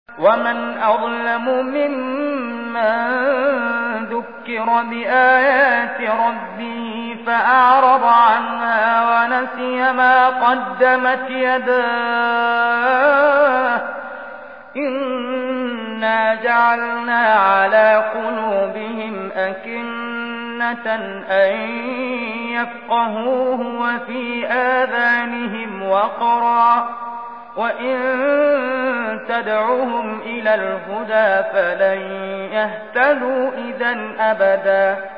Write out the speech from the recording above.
ومن أظلم ممن ذكر بآيات ربه فأعرض عنها ونسي ما قدمت يداه إنا جعلنا على قلوبهم أكنة أن يفقهوه وفي آذانهم وقرا وإن تدعهم إلى الهدى فلن يهتدوا إذا أبدا